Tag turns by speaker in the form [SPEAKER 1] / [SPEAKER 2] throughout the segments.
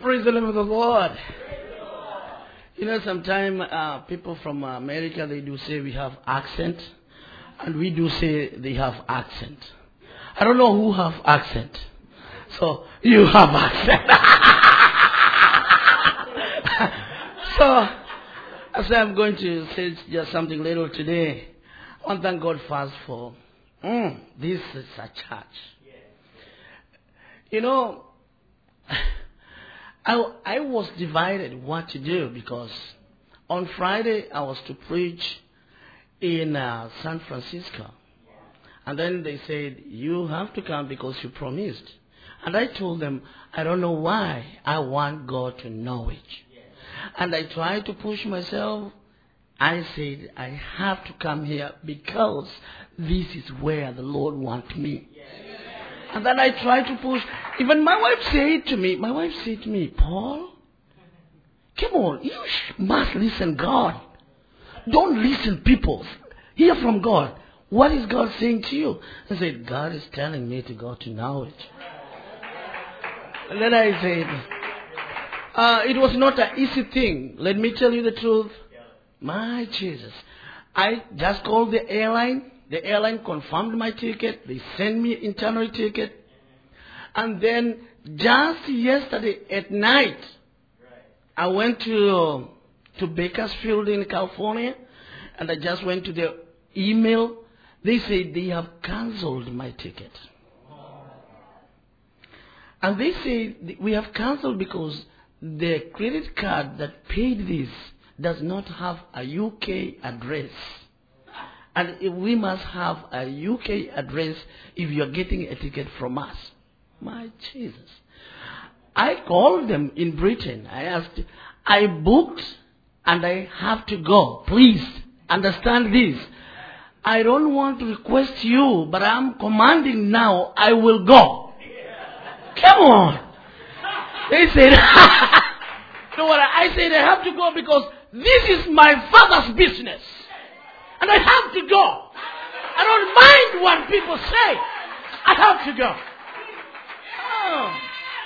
[SPEAKER 1] Praise the name of the Lord. You know, sometimes people from America, they do say we have accent. And we do say they have accent. I don't know who have accent. So, you have accent. So, I say I'm going to say just something little today. I want to thank God first for this is a church. You know, I was divided what to do because on Friday I was to preach in San Francisco. And then they said, you have to come because you promised. And I told them, I don't know why I want God to know it. And I tried to push myself. I said, I have to come here because this is where the Lord wants me. And then I tried to push. Even my wife said to me, Paul, come on, you must listen God. Don't listen people. Hear from God. What is God saying to you? I said, God is telling me to go to knowledge. And then I said, it was not an easy thing. Let me tell you the truth. My Jesus. I just called the airline. The airline confirmed my ticket. They sent me internal ticket. And then just yesterday at night, I went to Bakersfield in California. And I just went to their email. They say they have cancelled my ticket. And they say we have cancelled because the credit card that paid this does not have a UK address. And we must have a UK address if you are getting a ticket from us. My Jesus. I called them in Britain. I asked, I booked and I have to go. Please understand this. I don't want to request you, but I'm commanding now, I will go. Come on. They said, you know what? I said I have to go because this is my father's business. And I have to go. I don't mind what people say. I have to go. Oh.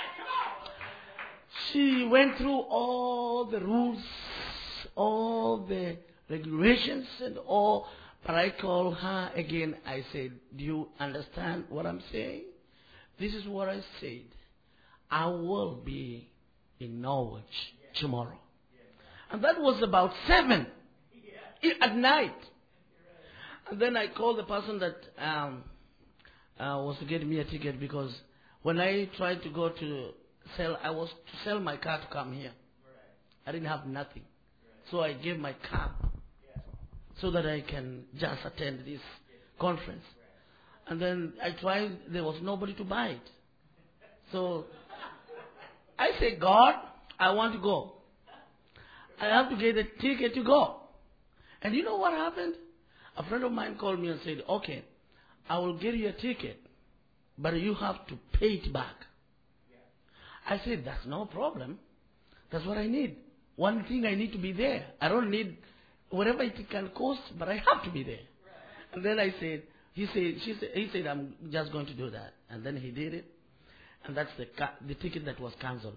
[SPEAKER 1] She went through all the rules, all the regulations and all. But I called her again. I said, do you understand what I'm saying? This is what I said. I will be in Norwich tomorrow. And that was about 7 at night. And then I called the person that was to get me a ticket because when I tried to go to sell, I was to sell my car to come here. I didn't have nothing. So I gave my car so that I can just attend this conference. And then I tried, there was nobody to buy it. So I said, God, I want to go. I have to get a ticket to go. And you know what happened? A friend of mine called me and said, okay, I will get you a ticket, but you have to pay it back. I said, that's no problem. That's what I need. One thing, I need to be there. I don't need whatever it can cost, but I have to be there. And then I said, he said, I'm just going to do that. And then he did it. And that's the ticket that was cancelled.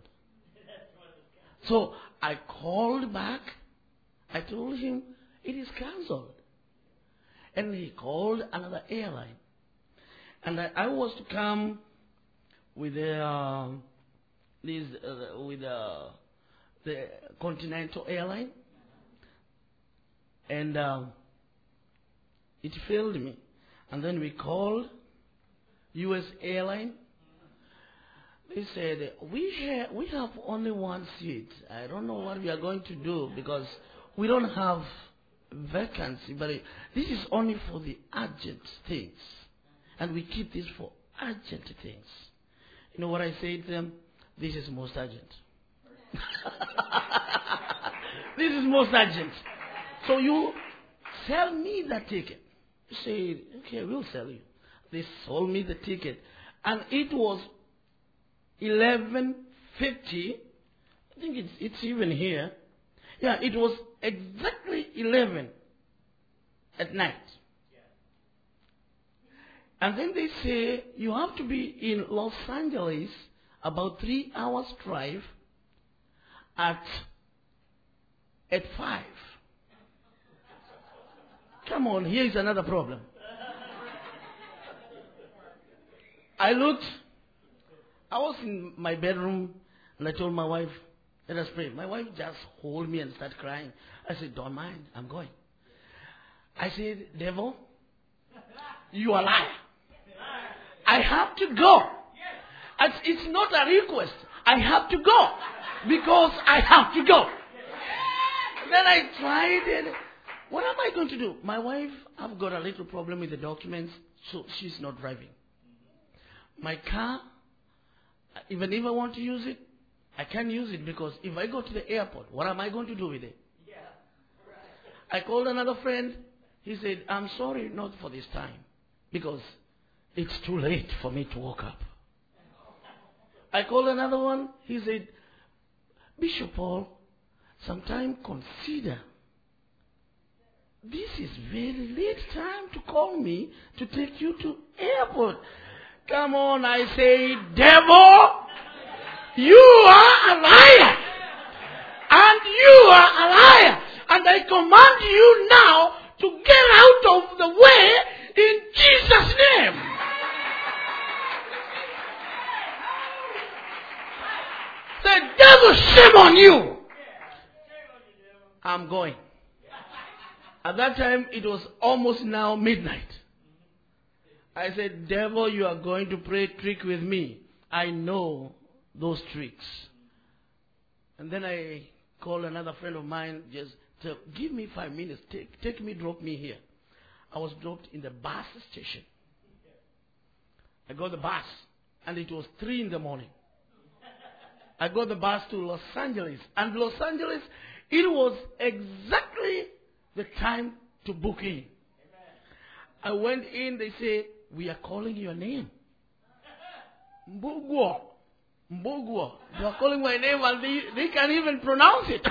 [SPEAKER 1] So I called back. I told him, it is cancelled. And he called another airline. And I was to come with the Continental airline. And it failed me. And then we called U.S. airline. They said, we have only one seat. I don't know what we are going to do because we don't have vacancy. But this is only for the urgent things. And we keep this for urgent things. You know what I say to them? This is most urgent. This is most urgent. So you sell me that ticket. You say, okay, we'll sell you. They sold me the ticket. And it was 11:50. I think it's even here. Yeah, it was exactly 11 at night. And then they say, you have to be in Los Angeles about 3 hours drive at 5. Come on, here is another problem. I looked. I was in my bedroom and I told my wife, let us pray. My wife just hold me and started crying. I said, don't mind, I'm going. I said, devil, you are a liar. I have to go. It's not a request. I have to go because I have to go. Then I tried it. What am I going to do? My wife, I've got a little problem with the documents, so she's not driving. My car, even if I want to use it, I can't use it because if I go to the airport, what am I going to do with it? I called another friend. He said, I'm sorry, not for this time, because it's too late for me to walk up. I called another one. He said, Bishop Paul, sometime consider. This is very late time to call me to take you to airport. Come on, I say, devil, you are a liar. And you are a liar. And I command you now to get out of the way in Jesus' name. The devil, shame on you. I'm going. At that time, it was almost now midnight. I said, devil, you are going to play trick with me. I know those tricks. And then I called another friend of mine, just said, give me 5 minutes. Take me, drop me here. I was dropped in the bus station. I got the bus, and it was 3 in the morning. I got the bus to Los Angeles. And Los Angeles, it was exactly the time to book in. I went in, they said, we are calling your name. Mbugwo. Mbugwo. They are calling my name and they can't even pronounce it.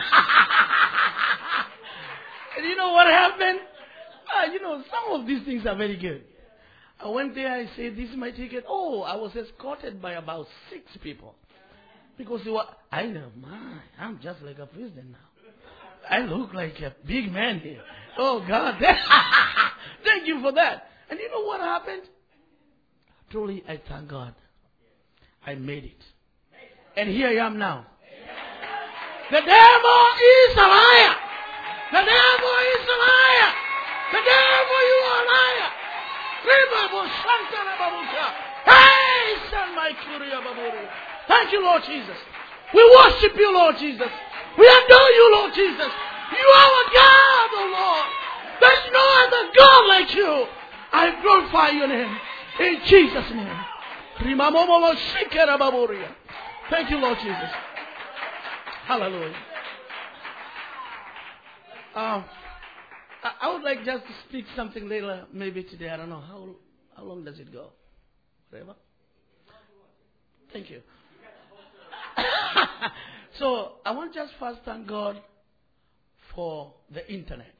[SPEAKER 1] And you know what happened? Some of these things are very good. I went there, I said, this is my ticket. Oh, I was escorted by about 6 people. Because I know, I'm just like a president now. I look like a big man here. Oh, God. Thank you for that. And you know what happened? Truly, I thank God. I made it. And here I am now. The devil is a liar. The devil is a liar. The devil, you are a liar. Hey, son, my Kuria Baburia. Thank you, Lord Jesus. We worship you, Lord Jesus. We adore you, Lord Jesus. You are a God, oh Lord. There's no other God like you. I glorify your name. In Jesus' name. Thank you, Lord Jesus. Hallelujah. I would like just to speak something later, maybe today. I don't know. How long does it go? Whatever. Thank you. So I want to just first thank God for the internet.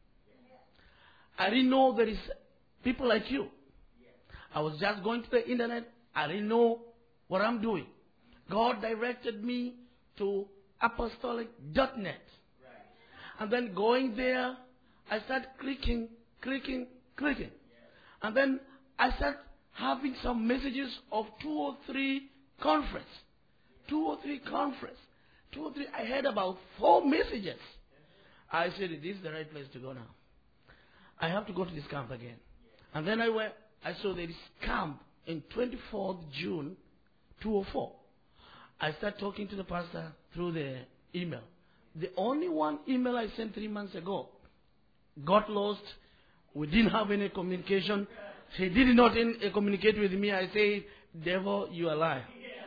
[SPEAKER 1] I didn't know there is people like you. I was just going to the internet. I didn't know what I'm doing. God directed me to apostolic.net. And then going there, I started clicking. And then I started having some messages of 2 or 3 conference. 2 or 3 conference. 2 or 3. I had about 4 messages. I said, this is the right place to go now. I have to go to this camp again. And then I saw there is camp in 24th June 2004. I started talking to the pastor through the email. The only one email I sent 3 months ago got lost. We didn't have any communication. He did not communicate with me. I say, devil, you are a liar.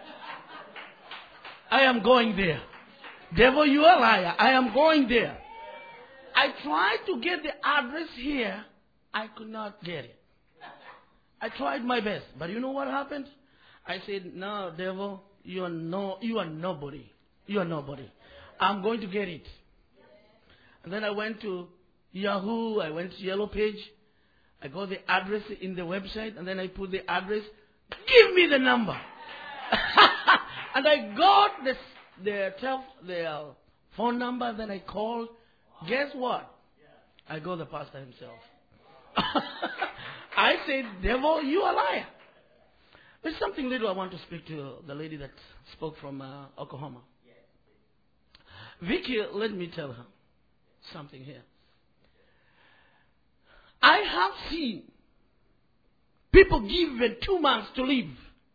[SPEAKER 1] I am going there. Devil, you are a liar. I am going there. I tried to get the address here. I could not get it. I tried my best. But you know what happened? I said, no, devil, you are nobody. You are nobody. I'm going to get it. And then I went to Yahoo. I went to Yellow Page. I got the address in the website. And then I put the address. Give me the number. And I got this their phone number, then I called. Guess what? I got the pastor himself. I said, devil, you a liar. There's something little I want to speak to the lady that spoke from Oklahoma. Vicky, let me tell her something here. I have seen people given 2 months to live.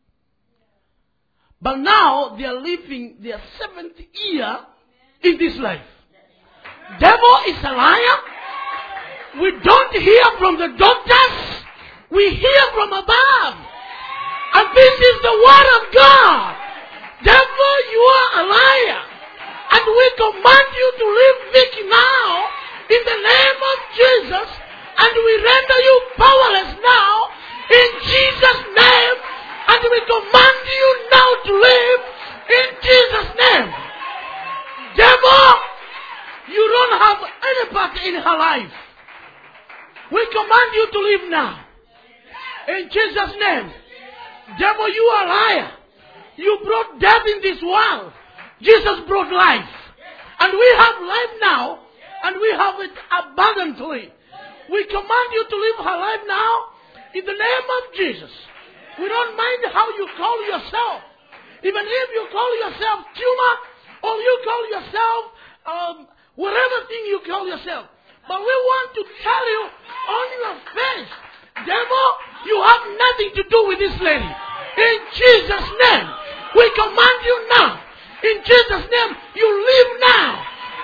[SPEAKER 1] But now they are living their 7th year in this life. Devil is a liar. We don't hear from the doctors. We hear from above. And this is the word of God. Devil, you are a liar. And we command you to leave Vicky now in the name of Jesus. And we render you powerless now in Jesus' name. And we command you now to live in Jesus' name. Devil, you don't have any part in her life. We command you to live now. In Jesus' name. Devil, you are a liar. You brought death in this world. Jesus brought life. And we have life now. And we have it abundantly. We command you to live her life now. In the name of Jesus. We don't mind how you call yourself. Even if you call yourself tumor. Or you call yourself whatever thing you call yourself. But we want to tell you on your face, devil, you have nothing to do with this lady. In Jesus' name, we command you now. In Jesus' name, you live now.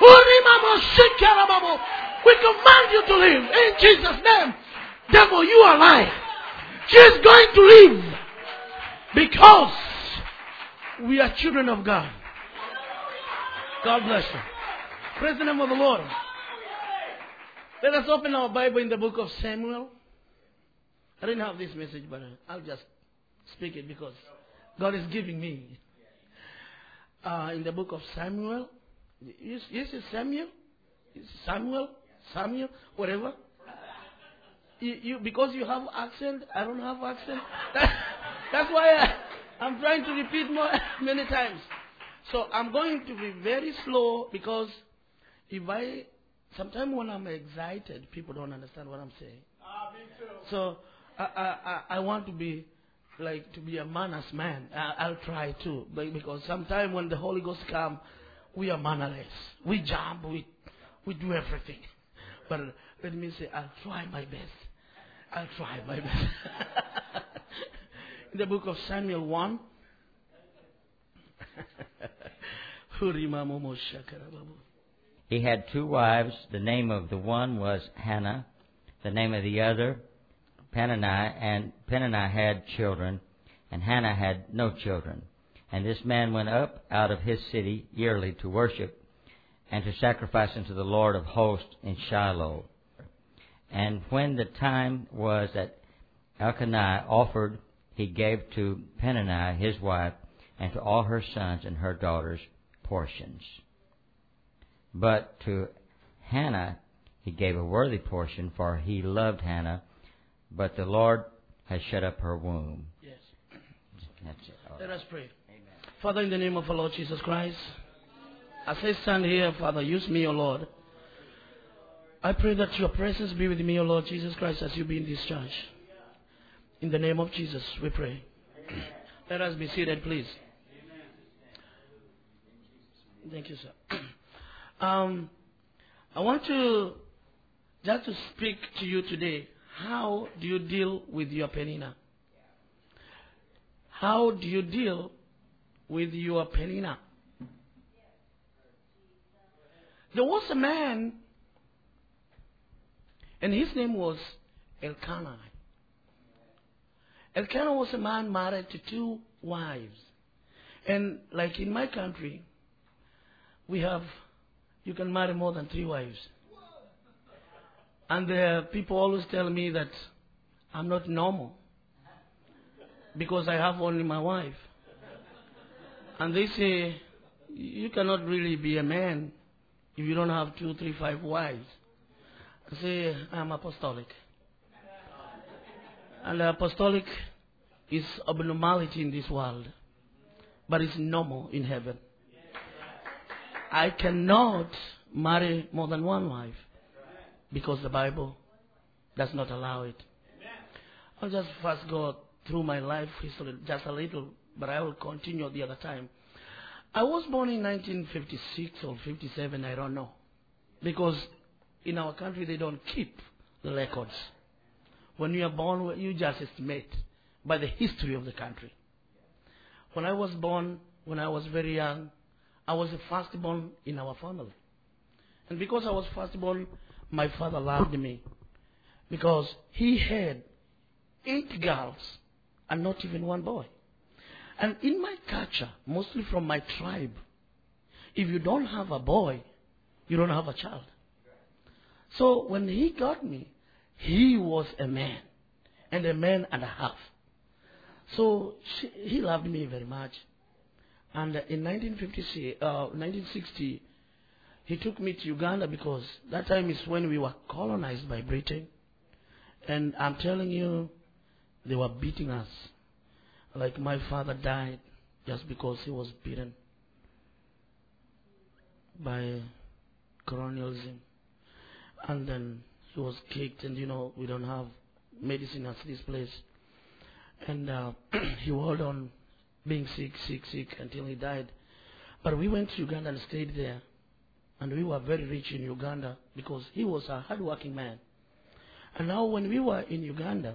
[SPEAKER 1] We command you to live. In Jesus' name, devil, you are lying. She is going to live because we are children of God. God bless you. Praise the name of the Lord. Let us open our Bible in the book of Samuel. I didn't have this message, but I'll just speak it because God is giving me. In the book of Samuel. Yes, it's Samuel. It's Samuel, whatever. You because you have accent, I don't have accent. That's why I'm trying to repeat many times. So I'm going to be very slow because sometimes when I'm excited, people don't understand what I'm saying. Me too. So I want to be a mannerless man. I'll try to, because sometimes when the Holy Ghost comes, we are mannerless. We jump, we do everything. But let me say, I'll try my best. I'll try my best. In the book of Samuel 1.
[SPEAKER 2] He had 2 wives. The name of the one was Hannah. The name of the other, Peninnah. And Peninnah had children, and Hannah had no children. And this man went up out of his city yearly to worship and to sacrifice unto the Lord of hosts in Shiloh. And when the time was that Elkanah offered, he gave to Peninnah his wife and to all her sons and her daughters portions. But to Hannah he gave a worthy portion, for he loved Hannah, but the Lord has shut up her womb.
[SPEAKER 1] Yes.
[SPEAKER 2] That's it.
[SPEAKER 1] Let us pray.
[SPEAKER 2] Amen.
[SPEAKER 1] Father, in the name of our Lord Jesus Christ, as I stand here, Father, use me, O Lord. I pray that your presence be with me, O Lord Jesus Christ, as you be in this church. In the name of Jesus, we pray. Let us be seated, please. Thank you, sir. I want to just to speak to you today. How do you deal with your Peninnah? How do you deal with your Peninnah? There was a man, and his name was Elkanah. Elkanah was a man married to 2 wives. And like in my country, you can marry more than 3 wives. And people always tell me that I'm not normal because I have only my wife. And they say, you cannot really be a man if you don't have 2, 3, 5 wives. I say, I'm apostolic. And apostolic is abnormality in this world, but it's normal in heaven. I cannot marry more than one wife because the Bible does not allow it. I'll just first go through my life history just a little, but I will continue the other time. I was born in 1956 or 57, I don't know. Because in our country they don't keep the records. When you are born, you just estimate by the history of the country. When I was born, when I was very young, I was the firstborn in our family. And because I was firstborn, my father loved me. Because he had 8 girls and not even one boy. And in my culture, mostly from my tribe, if you don't have a boy, you don't have a child. So when he got me, he was a man, and a man and a half. So he loved me very much. And in 1960, he took me to Uganda because that time is when we were colonized by Britain. And I'm telling you, they were beating us. Like my father died just because he was beaten by colonialism. And then he was kicked, and we don't have medicine at this place. And he held on being sick until he died. But we went to Uganda and stayed there. And we were very rich in Uganda because he was a hard-working man. And now when we were in Uganda,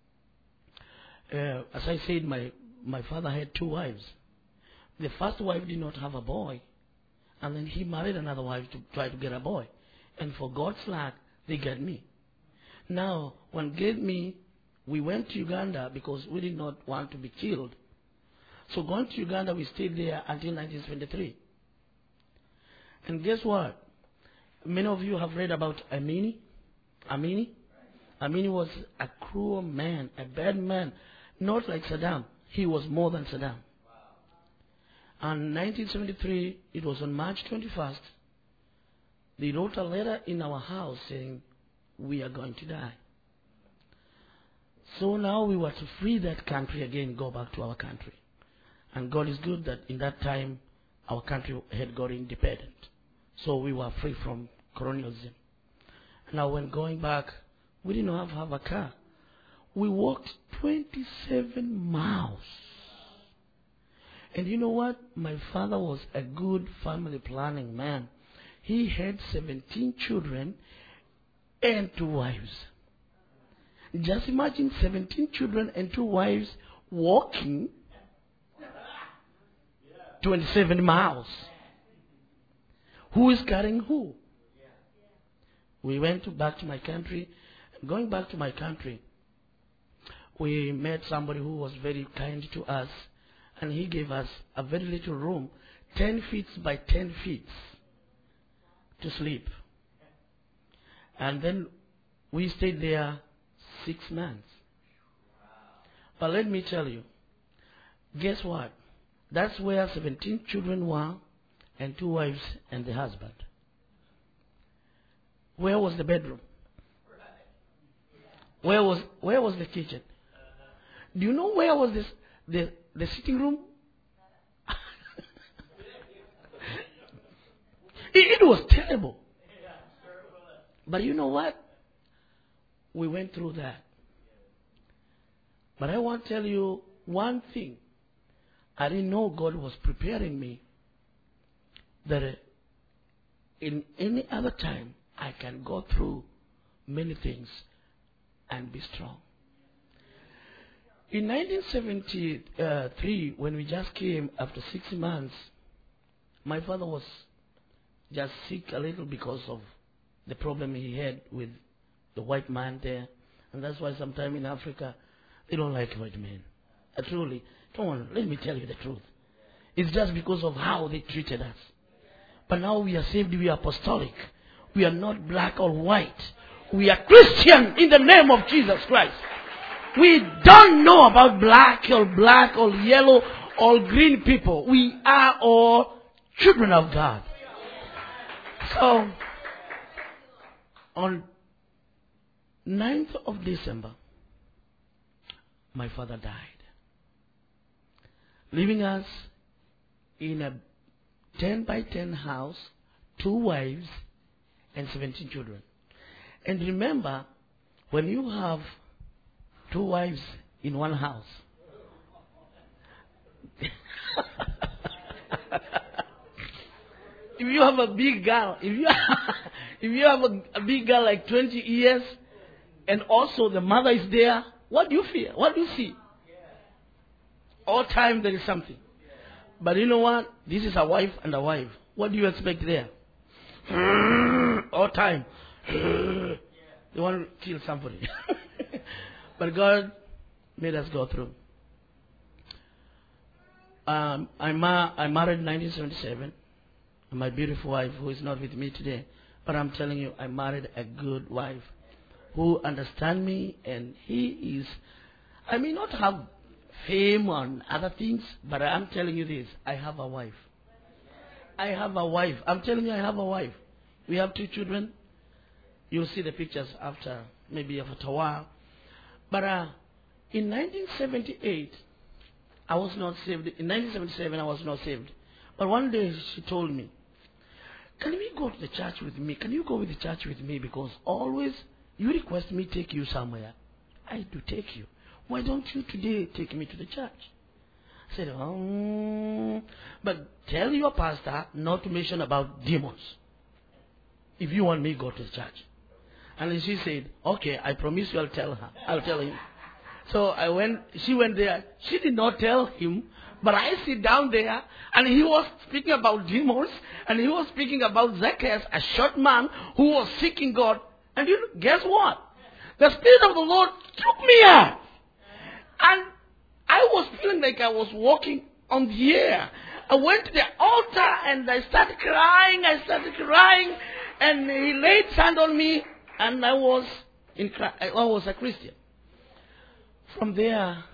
[SPEAKER 1] as I said, my father had 2 wives. The first wife did not have a boy. And then he married another wife to try to get a boy. And for God's luck, they got me. Now, when they get me, we went to Uganda because we did not want to be killed. So going to Uganda, we stayed there until 1973. And guess what? Many of you have read about Amini. Amini was a cruel man, a bad man, not like Saddam. He was more than Saddam. And 1973, it was on March 21st, they wrote a letter in our house saying, we are going to die. So now we were to free that country again, go back to our country. And God is good that in that time, our country had got independent. So we were free from colonialism. Now when going back, we didn't have a car. We walked 27 miles. And you know what? My father was a good family planning man. He had 17 children and 2 wives. Just imagine 17 children and 2 wives walking 27 miles. Who is carrying who? We went back to my country. Going back to my country, we met somebody who was very kind to us. And he gave us a very little room, 10 feet by 10 feet, to sleep. And then we stayed there 6 months. But let me tell you, guess what? That's where 17 children were, and 2 wives and the husband. Where was the bedroom? Where was the kitchen? Do you know where was the sitting room? It was terrible. But you know what? We went through that. But I want to tell you one thing. I didn't know God was preparing me that in any other time I can go through many things and be strong. In 1973, when we just came after 6 months, my father was just sick a little because of the problem he had with the white man there. And that's why sometimes in Africa, they don't like white men. Truly. Come on, let me tell you the truth. It's just because of how they treated us. But now we are saved, we are apostolic. We are not black or white. We are Christian in the name of Jesus Christ. We don't know about black or yellow or green people. We are all children of God. So, on 9th of December, my father died, leaving us in a 10 by 10 house, 2 wives, and 17 children. And remember, when you have 2 wives in one house, if you have a big girl, if you have a big girl like 20 years, and also the mother is there, what do you fear? What do you see? All time there is something. But you know what? This is a wife and a wife. What do you expect there? All time. They want to kill somebody. But God made us go through. I married in 1977. My beautiful wife, who is not with me today. But I'm telling you, I married a good wife who understands me, and he is, I may not have fame on other things, but I'm telling you this, I have a wife. I have a wife. I'm telling you, I have a wife. We have 2 children. You'll see the pictures after, maybe after a while. But in 1978, I was not saved. In 1977, I was not saved. But one day she told me, can we go to the church with me? Can you go with the church with me? Because always you request me take you somewhere. I do take you. Why don't you today take me to the church? I said, but tell your pastor not to mention about demons. If you want me, go to the church. And she said, okay, I promise you I'll tell her. I'll tell him. So I went, she went there. She did not tell him, but I sit down there, and he was speaking about demons, and he was speaking about Zacchaeus, a short man who was seeking God. And you know, guess what? The Spirit of the Lord took me out. And I was feeling like I was walking on the air. I went to the altar, and I started crying. And he laid hand on me, and I was a Christian. From there,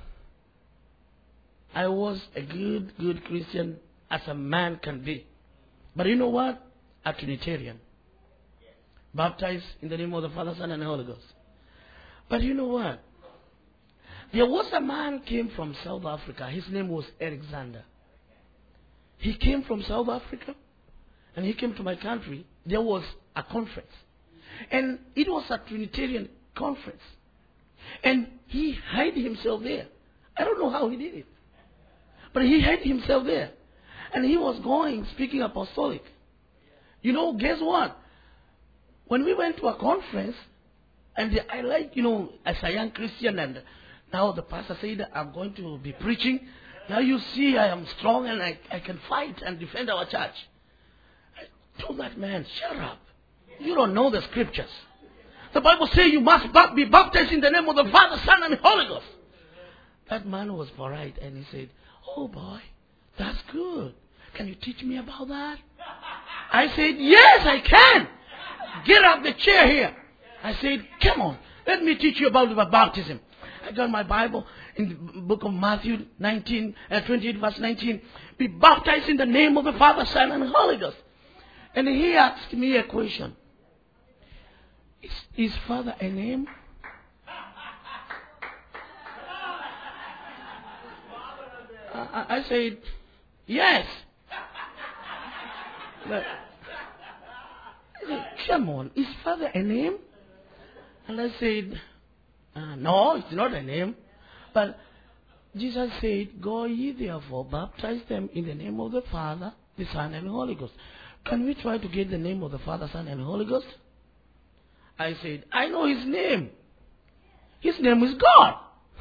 [SPEAKER 1] I was a good Christian as a man can be. But you know what? A Trinitarian. Baptized in the name of the Father, Son, and the Holy Ghost. But you know what? There was a man came from South Africa. His name was Alexander. He came from South Africa, and he came to my country. There was a conference. And it was a Trinitarian conference. And he hid himself there. I don't know how he did it. But he hid himself there. And he was going, speaking apostolic. You know, guess what? When we went to a conference, and I like, you know, as a young Christian, and now the pastor said, I'm going to be preaching. Now you see I am strong and I can fight and defend our church. I told that man, shut up. You don't know the scriptures. The Bible says you must be baptized in the name of the Father, Son, and Holy Ghost. That man was polite, and he said, oh boy, that's good. Can you teach me about that? I said, yes, I can. Get out the chair here. I said, come on, let me teach you about the baptism. I got my Bible in the book of Matthew 28 verse 19. Be baptized in the name of the Father, Son, and Holy Ghost. And he asked me a question. Is Father a name? I said, yes. But I said, come on, is Father a name? And I said, no, it's not a name. But Jesus said, go ye therefore, baptize them in the name of the Father, the Son, and the Holy Ghost. Can we try to get the name of the Father, Son, and Holy Ghost? I said, I know his name. His name is God.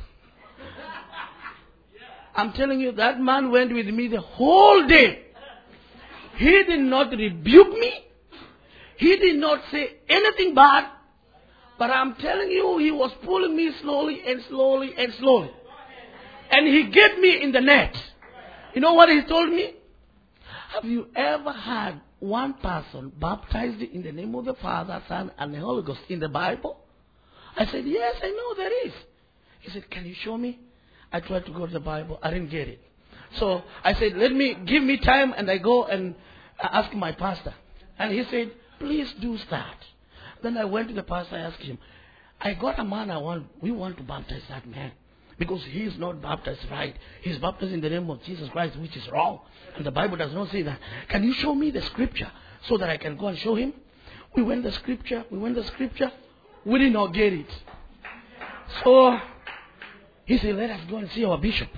[SPEAKER 1] I'm telling you, that man went with me the whole day. He did not rebuke me. He did not say anything bad. But I'm telling you, he was pulling me slowly and slowly and slowly. And he get me in the net. You know what he told me? Have you ever had one person baptized in the name of the Father, Son, and the Holy Ghost in the Bible? I said, yes, I know there is. He said, can you show me? I tried to go to the Bible. I didn't get it. So I said, give me time, and I go and ask my pastor. And he said, please do start. Then I went to the pastor. I asked him, I got a man we want to baptize that man. because he is not baptized right. He is baptized in the name of Jesus Christ, which is wrong. And the Bible does not say that. Can you show me the scripture so that I can go and show him? We went the scripture. We did not get it. So he said, let us go and see our bishop.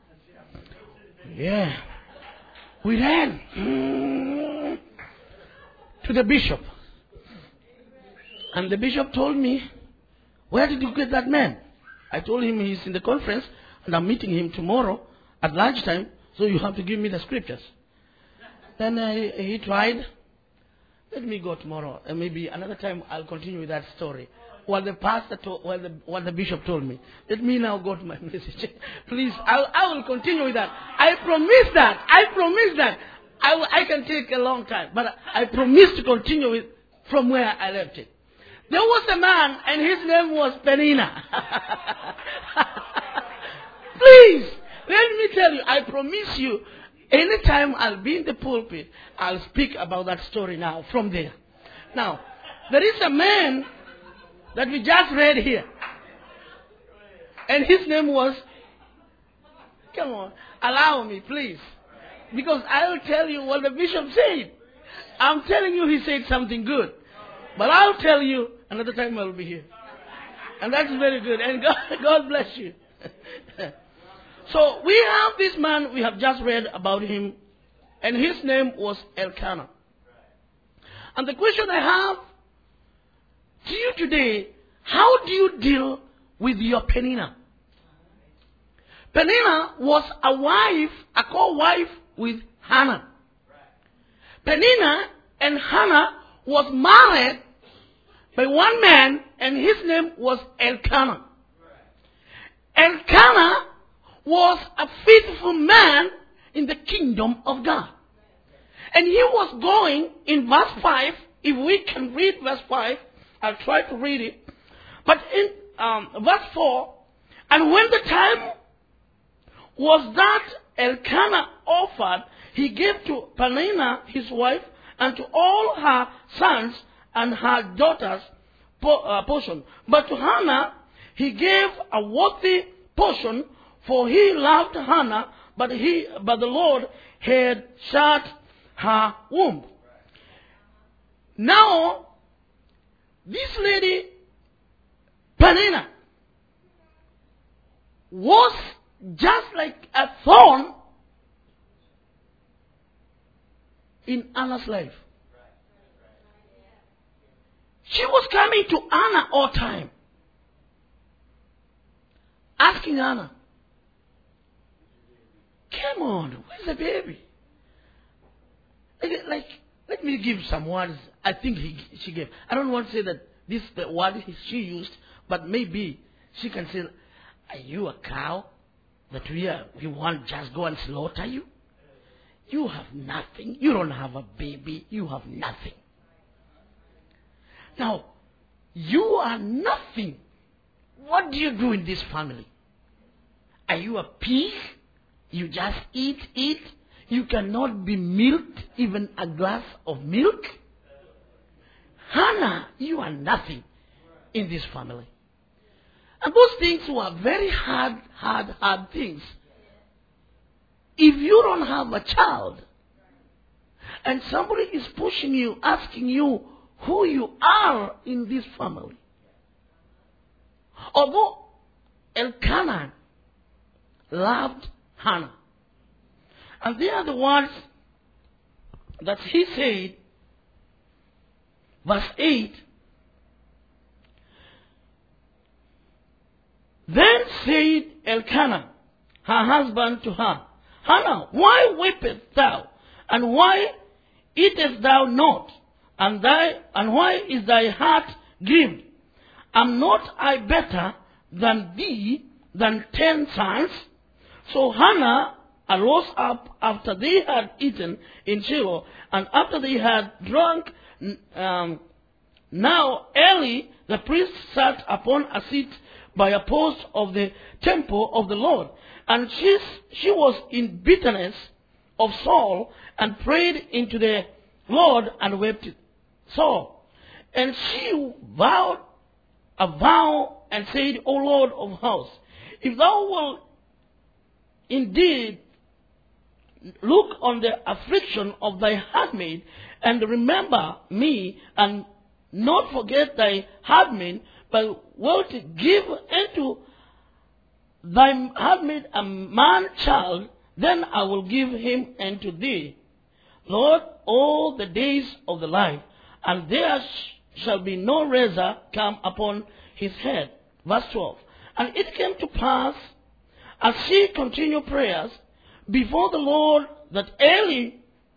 [SPEAKER 1] Yeah. We ran to the bishop. And the bishop told me, where did you get that man? I told him he's in the conference and I'm meeting him tomorrow at lunchtime, so you have to give me the scriptures. Then he tried. Let me go tomorrow, and maybe another time I'll continue with that story. What the bishop told me. Let me now go to my message. Please, I will continue with that. I promise that. I can take a long time, but I promise to continue with from where I left it. There was a man, and his name was Penina. Please, let me tell you, I promise you, anytime I'll be in the pulpit, I'll speak about that story now, from there. Now, there is a man that we just read here. And his name was, come on, allow me, please. Because I'll tell you what the bishop said. I'm telling you he said something good. But I'll tell you another time I'll be here. And that's very good. And God bless you. So we have this man, we have just read about him. And his name was Elkanah. And the question I have to you today, how do you deal with your Penina? Penina was a co-wife with Hannah. Penina and Hannah was married by one man, and his name was Elkanah. Elkanah was a faithful man in the kingdom of God. And he was going in verse 5, if we can read verse 5, I'll try to read it. But in verse 4, and when the time was that Elkanah offered, he gave to Penina his wife and to all her sons and her daughters portion. But to Hannah he gave a worthy portion, for he loved Hannah, but the Lord had shut her womb. Now, this lady, Penina, was just like a thorn in Anna's life. She was coming to Anna all time, asking Anna, come on, where's the baby? Like, let me give some words I think she gave. I don't want to say that this is the word she used, but maybe she can say, are you a cow that we want to just go and slaughter you? You have nothing. You don't have a baby. You have nothing. Now, you are nothing. What do you do in this family? Are you a pig? You just eat. You cannot be milked, even a glass of milk. Hannah, you are nothing in this family. And those things were very hard things. If you don't have a child, and somebody is pushing you, asking you who you are in this family. Although Elkanah loved Hannah, and they are the words that he said, verse 8, then said Elkanah, her husband, to her, Hannah, why weepest thou? And why eatest thou not? And why is thy heart grieved? Am not I better than thee than 10 sons? So Hannah arose up after they had eaten in Shiloh, and after they had drunk. Now Eli the priest sat upon a seat by a post of the temple of the Lord. And she was in bitterness of soul, and prayed into the Lord, and wept sore. And she vowed a vow and said, O Lord of hosts, if thou wilt indeed look on the affliction of thy handmaid, and remember me, and not forget thy handmaid, but wilt give unto thy handmaid a man child, then I will give him unto thee, Lord, all the days of the life, and there shall be no razor come upon his head. Verse 12. And it came to pass, as she continued prayers before the Lord, that Eli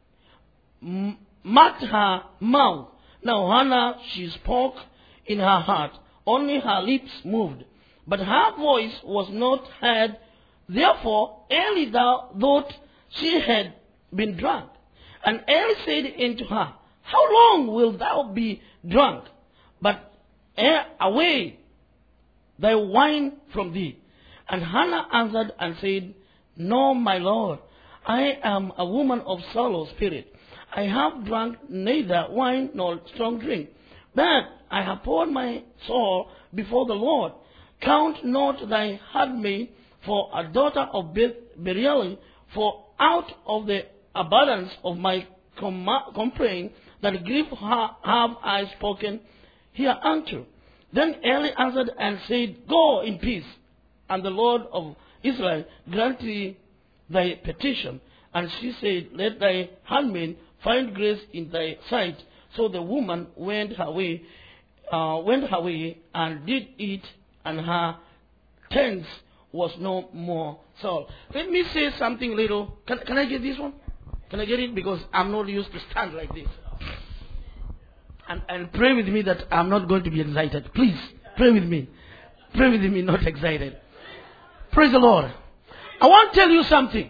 [SPEAKER 1] marked her mouth. Now Hannah, she spoke in her heart, only her lips moved, but her voice was not heard. Therefore Eli thought she had been drunk. And Eli said unto her, How long wilt thou be drunk? But away thy wine from thee. And Hannah answered and said, No, my Lord, I am a woman of sorrow spirit. I have drunk neither wine nor strong drink, but I have poured my soul before the Lord. Count not thy handmaid for a daughter of Belial, for out of the abundance of my complaint that grief have I spoken hereunto. Then Eli answered and said, Go in peace, and the Lord of Israel grant thee thy petition. And she said, Let thy handmaid find grace in thy sight. So the woman went her way and did eat, and her tents was no more sold. Let me say something little. Can I get this one? Can I get it? Because I'm not used to stand like this. And pray with me that I'm not going to be excited. Please, pray with me. Pray with me, not excited. Praise the Lord. I want to tell you something.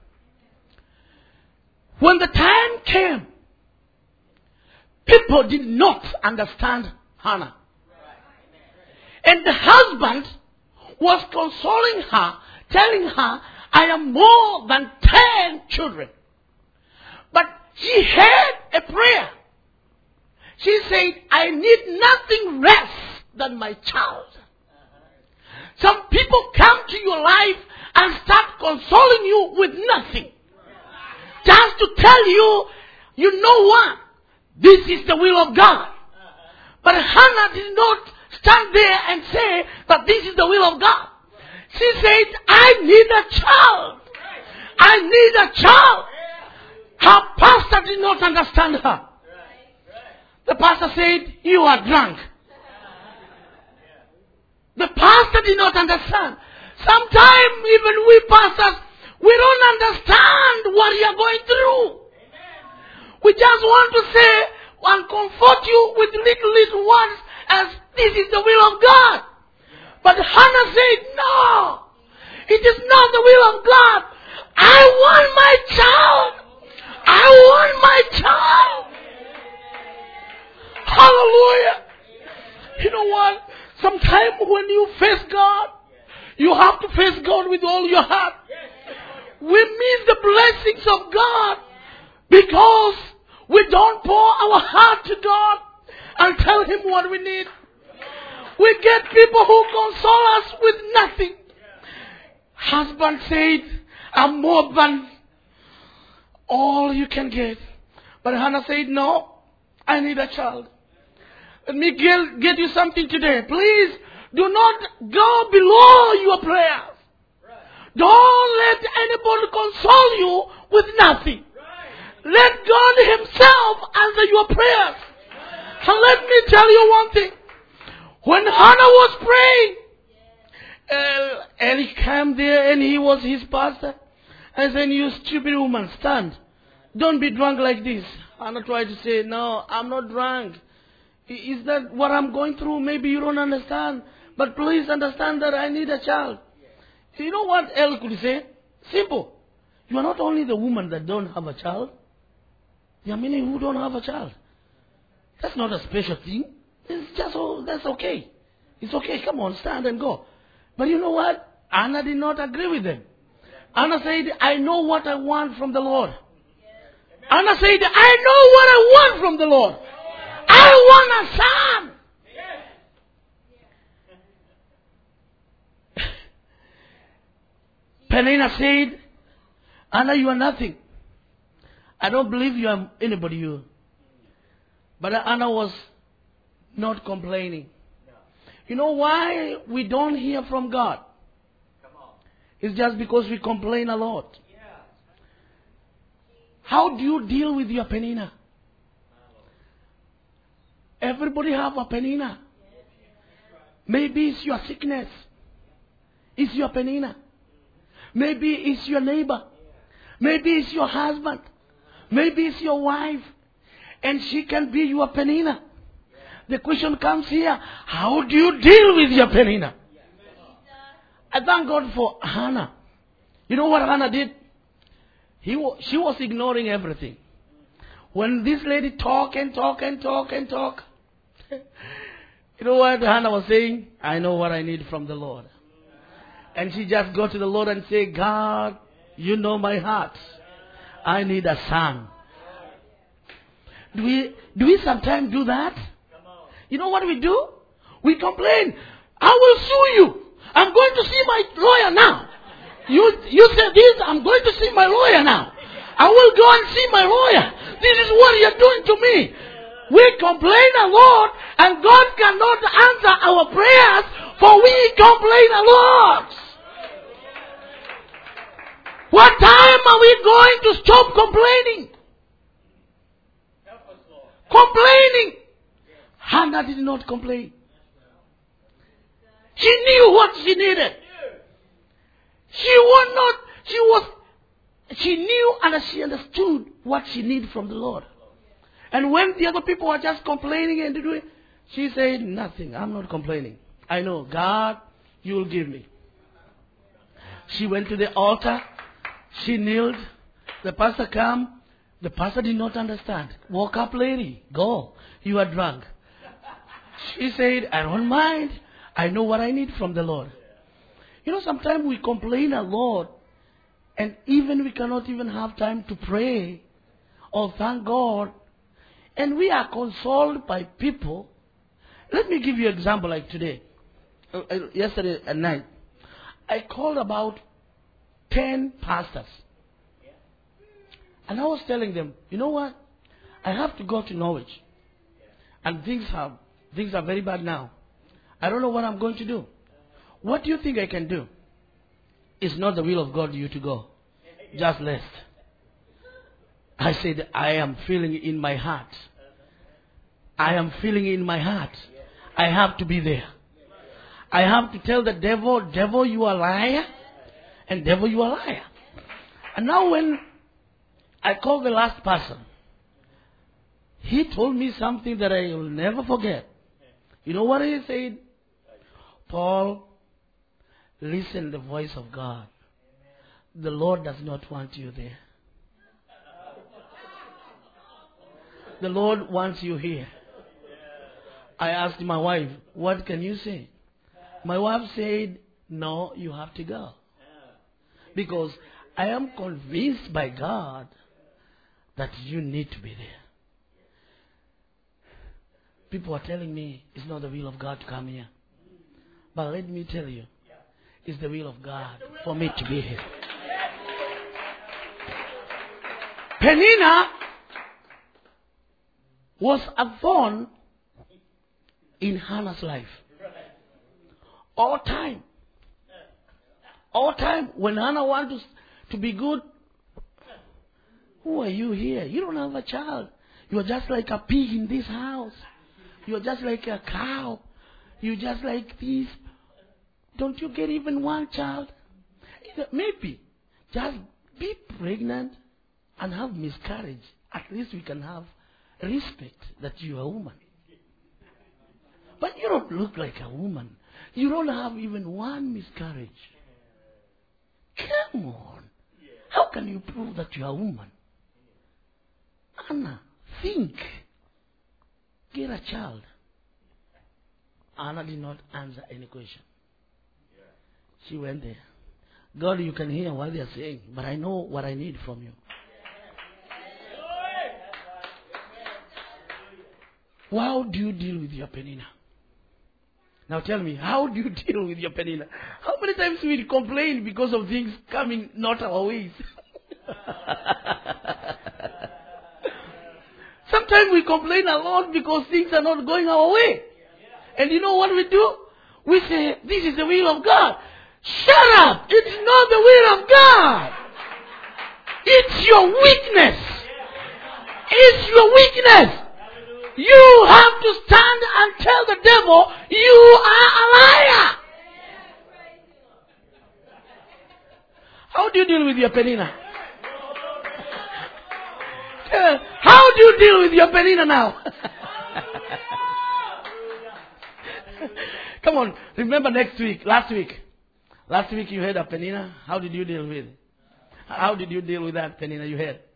[SPEAKER 1] When the time came, people did not understand Hannah. And the husband was consoling her, telling her, I am more than 10 children. But she had a prayer. She said, I need nothing less than my child. Some people come to your life and start consoling you with nothing. Just to tell you, you know what? This is the will of God. But Hannah did not stand there and say that this is the will of God. She said, I need a child. I need a child. Her pastor did not understand her. The pastor said, you are drunk. The pastor did not understand. Sometimes even we pastors, we don't understand what you are going through. We just want to say and comfort you with little words as this is the will of God. But Hannah said, no, it is not the will of God. I want my child. I want my child. Hallelujah. You know what? Sometimes when you face God, you have to face God with all your heart. We miss the blessings of God because we don't pour our heart to God and tell Him what we need. We get people who console us with nothing. Husband said, I'm more than all you can get. But Hannah said, no, I need a child. Let me get you something today. Please do not go below your prayers. Don't let anybody console you with nothing. Let God Himself answer your prayers. And let me tell you one thing. When Hannah was praying, Eli came there and he was his pastor. And said, you stupid woman, stand. Don't be drunk like this. Hannah tried to say, no, I'm not drunk. Is that what I'm going through? Maybe you don't understand. But please understand that I need a child. You know what else could say? Simple. You are not only the woman that don't have a child. There are many who don't have a child. That's not a special thing. It's just, that's okay. It's okay. Come on, stand and go. But you know what? Anna did not agree with them. Anna said, I know what I want from the Lord. Anna said, I know what I want from the Lord. I want a son. Penina said, Anna, you are nothing. I don't believe you are anybody. You. But Anna was not complaining. You know why we don't hear from God? It's just because we complain a lot. How do you deal with your Penina? Everybody have a Penina. Maybe it's your sickness. It's your Penina. Maybe it's your neighbor. Maybe it's your husband. Maybe it's your wife. And she can be your Penina. The question comes here, how do you deal with your Penina? I thank God for Hannah. You know what Hannah did? She was ignoring everything. When this lady talk, you know what Hannah was saying? I know what I need from the Lord. And she just go to the Lord and say, God, you know my heart. I need a son. Do we sometimes do that? You know what we do? We complain. I will sue you. I'm going to see my lawyer now. You said this, I'm going to see my lawyer now. I will go and see my lawyer. This is what you're doing to me. We complain a lot, and God cannot answer our prayers, for we complain a lot. What time are we going to stop complaining? Complaining. Hannah did not complain. She knew what she needed. She knew and she understood what she needed from the Lord. And when the other people were just complaining and doing, she said, nothing, I'm not complaining. I know, God, you will give me. She went to the altar. She kneeled. The pastor came. The pastor did not understand. Woke up, lady. Go. You are drunk. She said, I don't mind. I know what I need from the Lord. You know, sometimes we complain a lot, and even we cannot even have time to pray or thank God. And we are consoled by people. Let me give you an example like today. Yesterday at night, I called about 10 pastors. And I was telling them, you know what? I have to go to Norwich. And things are very bad now. I don't know what I'm going to do. What do you think I can do? It's not the will of God you to go. Just rest. I said, I am feeling it in my heart. I am feeling it in my heart. I have to be there. I have to tell the devil, you are a liar. And devil, you are a liar. And now when I called the last person, he told me something that I will never forget. You know what he said? Paul, listen to the voice of God. The Lord does not want you there. The Lord wants you here. I asked my wife, what can you say? My wife said, no, you have to go. Because I am convinced by God that you need to be there. People are telling me it's not the will of God to come here. But let me tell you, it's the will of God for me to be here. Penina was a thorn in Hannah's life. All time. All time. When Hannah wants to be good, who are you here? You don't have a child. You are just like a pig in this house. You are just like a cow. You just like this. Don't you get even one child? Maybe just be pregnant and have miscarriage. At least we can have respect that you are a woman. But you don't look like a woman. You don't have even one miscarriage. Come on. How can you prove that you are a woman? Anna, think. Get a child. Anna did not answer any question. She went there. God, you can hear what they are saying, but I know what I need from you. How do you deal with your Penina? Now tell me, how do you deal with your Penina? How How many times we complain because of things coming not our ways? Sometimes we complain a lot because things are not going our way. And you know what we do? We say, this is the will of God. Shut up! It's not the will of God. It's your weakness. It's your weakness. You have to stand and tell the devil, you are a liar. How do you deal with your Penina? How do you deal with your Penina now? Come on, remember last week you had a Penina. How did you deal with it? How did you deal with that Penina you had?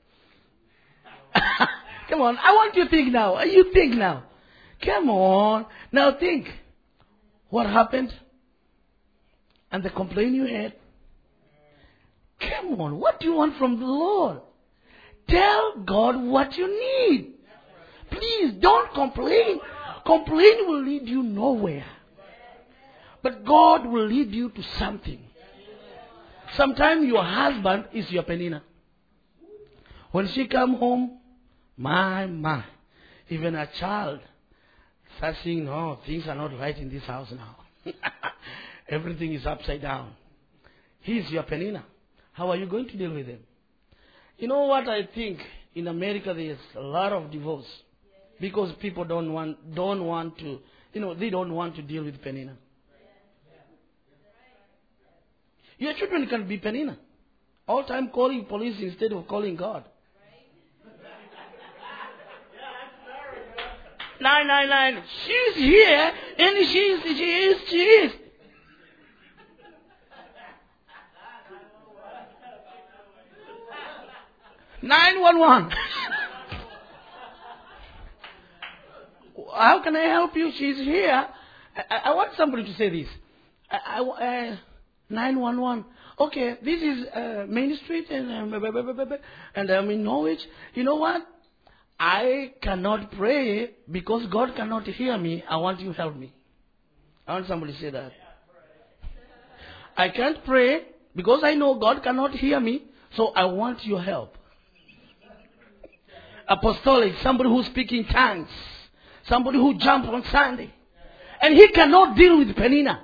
[SPEAKER 1] Come on, I want you to think now. You think now. Come on. Now think. What happened? And the complaint you had. Come on, what do you want from the Lord? Tell God what you need. Please don't complain. Complain will lead you nowhere. But God will lead you to something. Sometimes your husband is your Penina. When she come home, my, even a child starts saying, no, things are not right in this house now. Everything is upside down. He's your Penina. How are you going to deal with him? You know what I think? In America there's a lot of divorce. Because people don't want to, they don't want to deal with Penina. Your children can be Penina. All time calling police instead of calling God. 999. She's here and she is. 911. How can I help you? She's here. I want somebody to say this. 911. Okay, this is Main Street and I'm in Norwich. You know what? I cannot pray because God cannot hear me. I want you to help me. I want somebody to say that. I can't pray because I know God cannot hear me. So I want your help. Apostolic, somebody who speaks in tongues. Somebody who jumps on Sunday. And he cannot deal with Penina.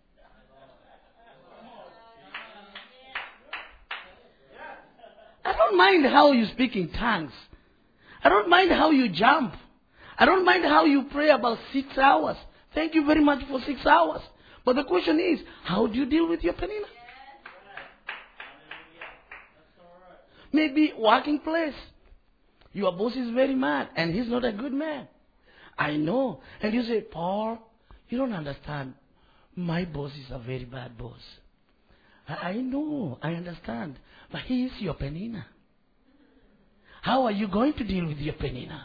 [SPEAKER 1] I don't mind how you speak in tongues. I don't mind how you jump. I don't mind how you pray about 6 hours. Thank you very much for 6 hours. But the question is, how do you deal with your Penina? Maybe working place. Your boss is very mad and he's not a good man. I know. And you say, Paul, you don't understand. My boss is a very bad boss. I know, I understand. But he is your Penina. How are you going to deal with your Penina?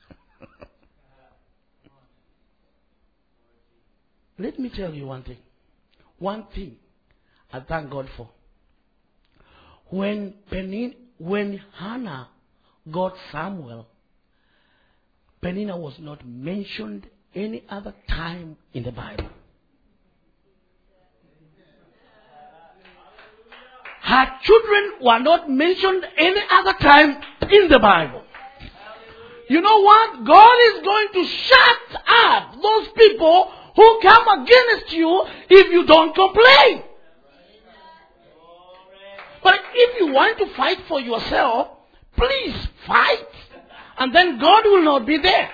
[SPEAKER 1] Let me tell you one thing. One thing I thank God for. When Hannah got Samuel, Penina was not mentioned any other time in the Bible. Her children were not mentioned any other time in the Bible. You know what? God is going to shut up those people who come against you if you don't complain. But if you want to fight for yourself, please fight. And then God will not be there.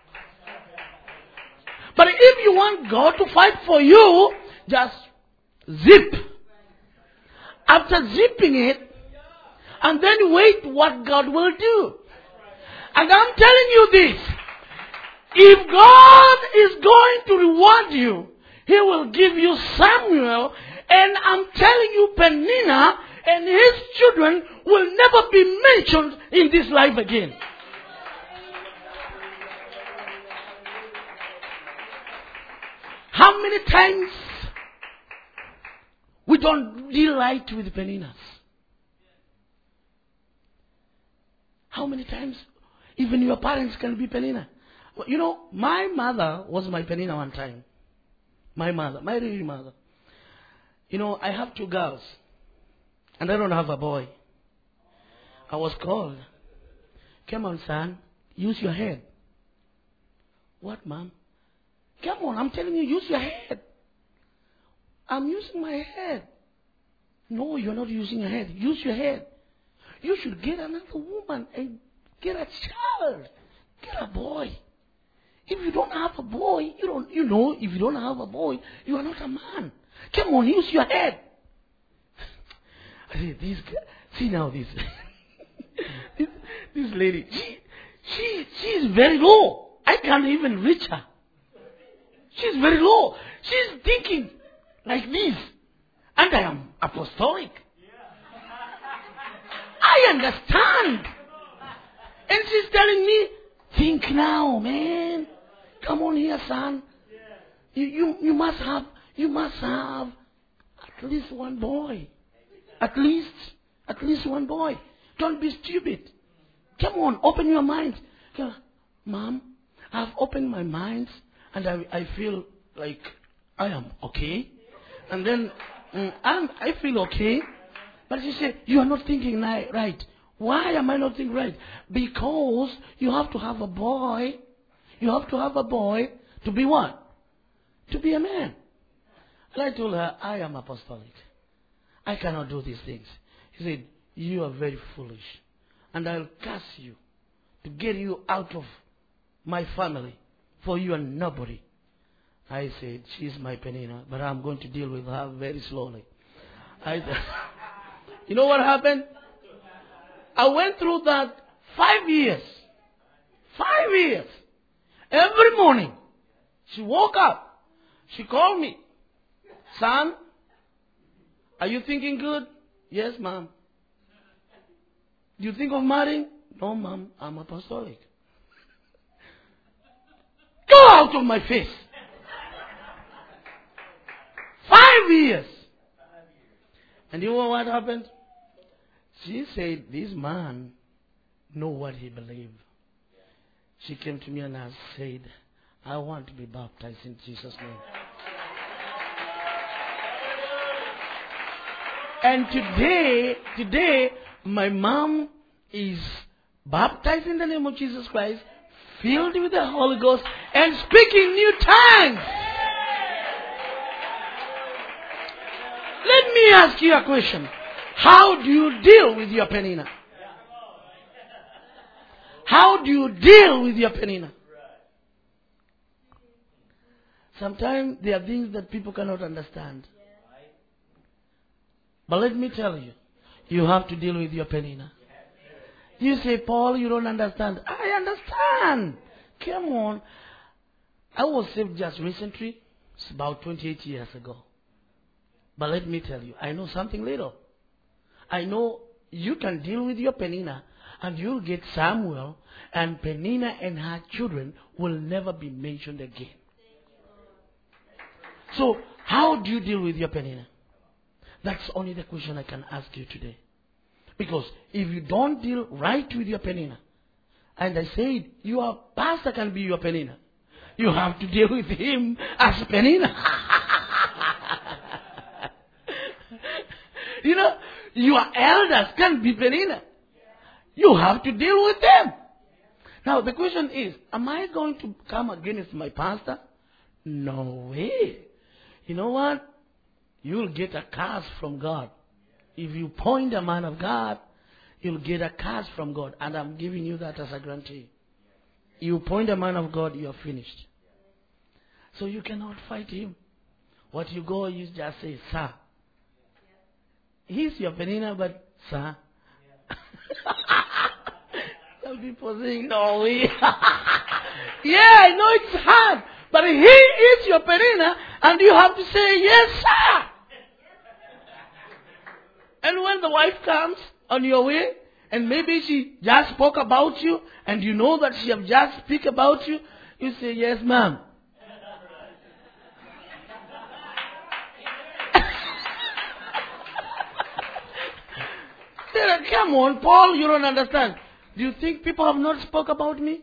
[SPEAKER 1] But if you want God to fight for you, just zip. After zipping it, and then wait what God will do. And I'm telling you this. If God is going to reward you, He will give you Samuel. And I'm telling you, Penina and his children will never be mentioned in this life again. How many times we don't delight with Peninas? How many times even your parents can be Penina? You know, my mother was my Penina one time. My mother, my real mother. You know, I have 2 girls. And I don't have a boy. I was called. Come on, son. Use your head. What, Mom? Come on, I'm telling you, use your head. I'm using my head. No, you're not using your head. Use your head. You should get another woman and get a child. Get a boy. If you don't have a boy, if you don't have a boy, you are not a man. Come on, use your head. I say, see now this, this lady, she is very low. I can't even reach her. She's very low. She's thinking like this. And I am apostolic. I understand. And she's telling me, think now, man. Come on here, son. You must have at least one boy. At least one boy. Don't be stupid. Come on, open your mind. Mom, I've opened my mind and I feel like I am okay. And then I feel okay. But she said, you are not thinking right. Why am I not thinking right? Because you have to have a boy. You have to have a boy to be what? To be a man. And I told her, I am apostolic. I cannot do these things. He said, you are very foolish. And I'll curse you to get you out of my family. For you are nobody. I said, she's my Penina, but I'm going to deal with her very slowly. You know what happened? I went through that 5 years. 5 years. Every morning, she woke up. She called me. Son, are you thinking good? Yes, Mom. Do you think of marrying? No, Mom. I'm apostolic. Go out of my face. 5 years. And you know what happened? She said, this man know what he believed. She came to me and I said, I want to be baptized in Jesus' name. And today, my mom is baptized in the name of Jesus Christ, filled with the Holy Ghost, and speaking new tongues. Let me ask you a question. How do you deal with your Penina? How do you deal with your Penina? Sometimes there are things that people cannot understand. But let me tell you, you have to deal with your Penina. You say, Paul, you don't understand. I understand. Come on. I was saved just recently. It's about 28 years ago. But let me tell you, I know something little. I know you can deal with your Penina and you'll get Samuel, and Penina and her children will never be mentioned again. So, how do you deal with your Penina? That's only the question I can ask you today. Because if you don't deal right with your Penina, and I said, your pastor can be your Penina, you have to deal with him as Penina. You know, your elders can be Penina. You have to deal with them. Now the question is, am I going to come against my pastor? No way. You know what? You'll get a curse from God. If you point a man of God, you'll get a curse from God. And I'm giving you that as a guarantee. You point a man of God, you're finished. So you cannot fight him. What you go, you just say, sir. He's your Penina, but sir. Some people saying, no way. Yeah, I know it's hard. But he is your Penina, and you have to say, yes, sir. And when the wife comes on your way, and maybe she just spoke about you, and you know that she have just speak about you, you say, yes, ma'am. Come on, Paul, you don't understand. Do you think people have not spoke about me?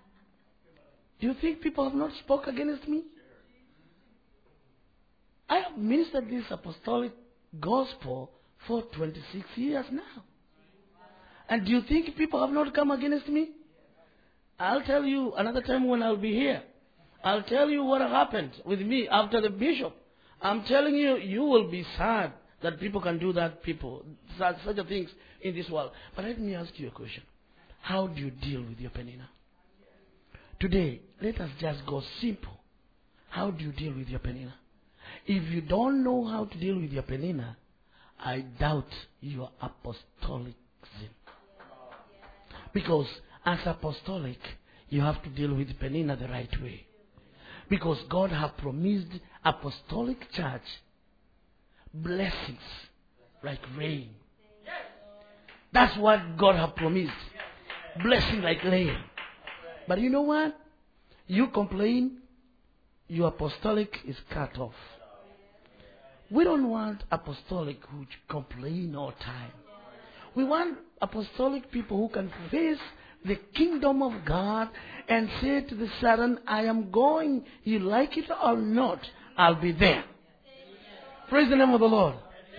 [SPEAKER 1] Do you think people have not spoke against me? I have have ministered this apostolic gospel for 26 years now. And do you think people have not come against me? I'll tell you another time when I'll be here. I'll tell you what happened with me after the bishop. I'm telling you, you will be sad that people can do that, such a things in this world. But let me ask you a question. How do you deal with your Penina? Today, let us just go simple. How do you deal with your Penina? If you don't know how to deal with your Penina, I doubt your apostolic sin. Because as apostolic, you have to deal with Penina the right way. Because God has promised apostolic church blessings like rain. That's what God has promised. Blessing like rain. But you know what? You complain, your apostolic is cut off. We don't want apostolic who complain all time. We want apostolic people who can face the kingdom of God and say to the Satan, I am going, you like it or not, I'll be there. Praise the name of the Lord.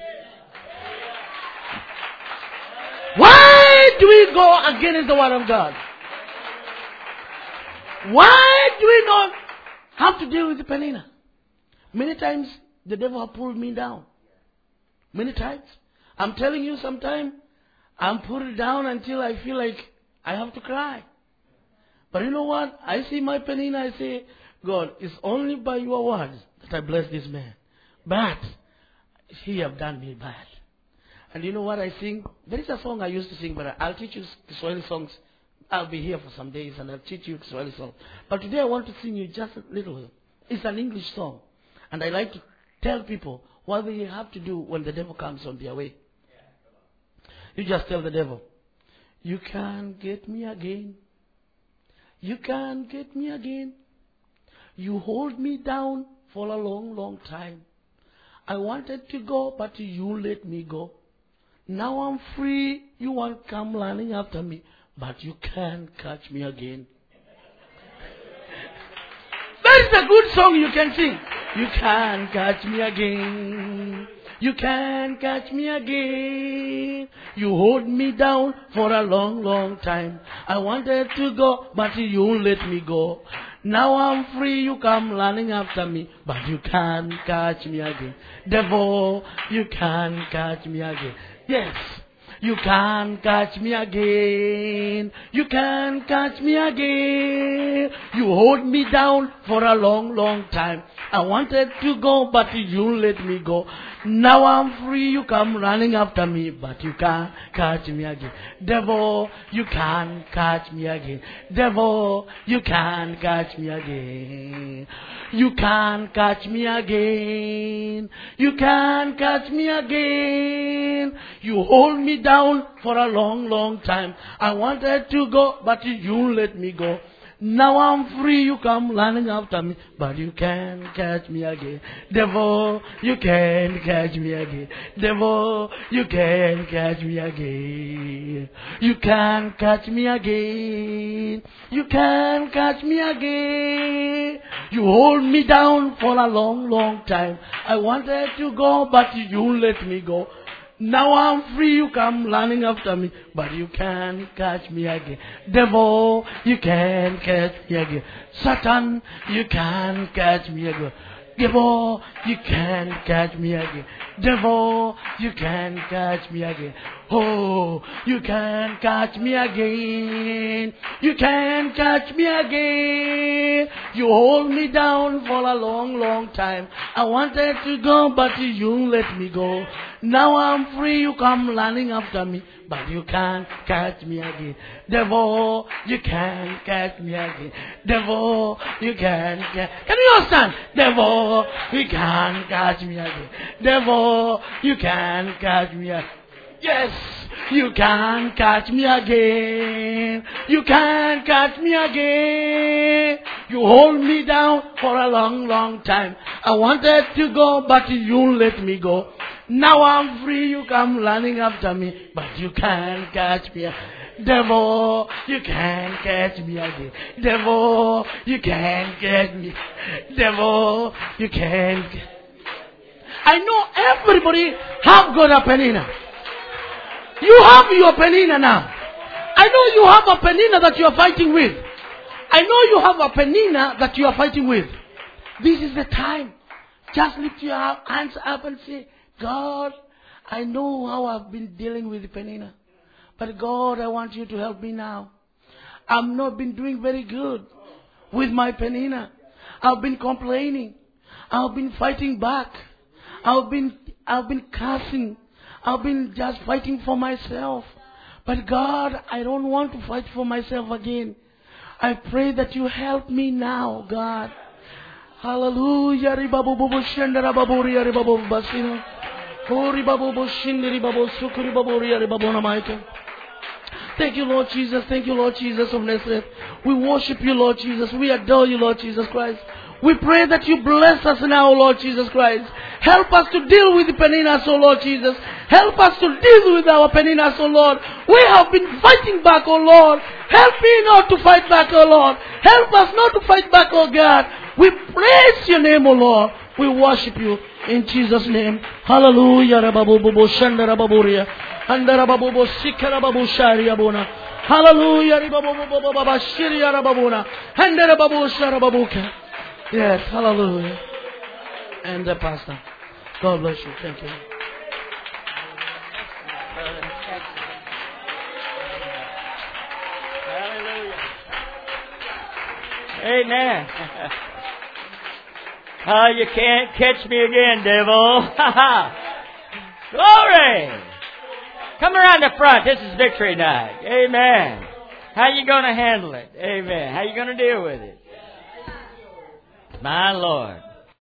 [SPEAKER 1] Why do we go against the word of God? Why do we not have to deal with the Penina? Many times the devil has pulled me down. Many times. I'm telling you, sometimes I'm pulled down until I feel like I have to cry. But you know what? I see my Penina, I say, God, it's only by your words that I bless this man. But he have done me bad. And you know what I sing? There is a song I used to sing, but I'll teach you Kiswahili songs. I'll be here for some days and I'll teach you Kiswahili songs. But today I want to sing you just a little. It's an English song. And I like to tell people what they have to do when the devil comes on their way. You just tell the devil, you can't get me again. You can't get me again. You hold me down for a long, long time. I wanted to go, but you let me go. Now I'm free. You want to come running after me, but you can't catch me again. That is a good song you can sing. You can't catch me again. You can't catch me again. You hold me down for a long, long time. I wanted to go, but you let me go. Now I'm free, you come running after me, but you can't catch me again. Devil, you can't catch me again. Yes, you can't catch me again. You can't catch me again. You hold me down for a long, long time. I wanted to go, but you let me go. Now I'm free, you come running after me, but you can't catch me again. Devil, you can't catch me again. Devil, you can't catch me again. You can't catch me again. You can't catch me again. You hold me down for a long, long time. I wanted to go, but you let me go. Now I'm free, you come running after me, but you can't catch me again. Devil, you can't catch me again. Devil, you can't catch me again. You can't catch me again. You can't catch me again. You hold me down for a long, long time. I wanted to go, but you let me go. Now I'm free, you come running after me, but you can't catch me again. Devil, you can't catch me again. Satan, you can't catch me again. Devil, you can't catch me again. Devil, you can't catch me again. Oh, you can't catch me again. You can't catch me again. You hold me down for a long, long time. I wanted to go, but you let me go. Now I'm free, you come running after me, but you can't catch me again. Devil, you can't catch me again. Devil, you can't catch. Can you understand? Devil, you can't catch me again. Devil, you can't catch me again. Yes, you can't catch me again. You can't catch me again. You hold me down for a long, long time. I wanted to go, but you let me go. Now I'm free, you come running after me, but you can't catch me. Devil, you can't catch me again. Devil, you can't catch me. Devil, you can't. I know everybody have got a Penina. You have your Penina now. I know you have a Penina that you are fighting with. I know you have a Penina that you are fighting with. This is the time. Just lift your hands up and say, God, I know how I've been dealing with the Penina. But God, I want you to help me now. I've not been doing very good with my Penina. I've been complaining. I've been fighting back. I've been cursing. I've been just fighting for myself. But God, I don't want to fight for myself again. I pray that you help me now, God. Hallelujah. Thank you, Lord Jesus. Thank you, Lord Jesus of Nazareth. We worship you, Lord Jesus. We adore you, Lord Jesus Christ. We pray that you bless us now, Lord Jesus Christ. Help us to deal with the Peninas, oh Lord Jesus. Help us to deal with our Peninas, oh Lord. We have been fighting back, oh Lord. Help me not to fight back, oh Lord. Help us not to fight back, oh God. We praise your name, oh Lord. We worship you in Jesus' name. Hallelujah. Hallelujah. Yes, hallelujah. And the pastor. God bless you. Thank you.
[SPEAKER 2] Hallelujah. Amen. Oh, you can't catch me again, devil. Glory. Come around the front. This is victory night. Amen. How you going to handle it? Amen. How you going to deal with it? My Lord.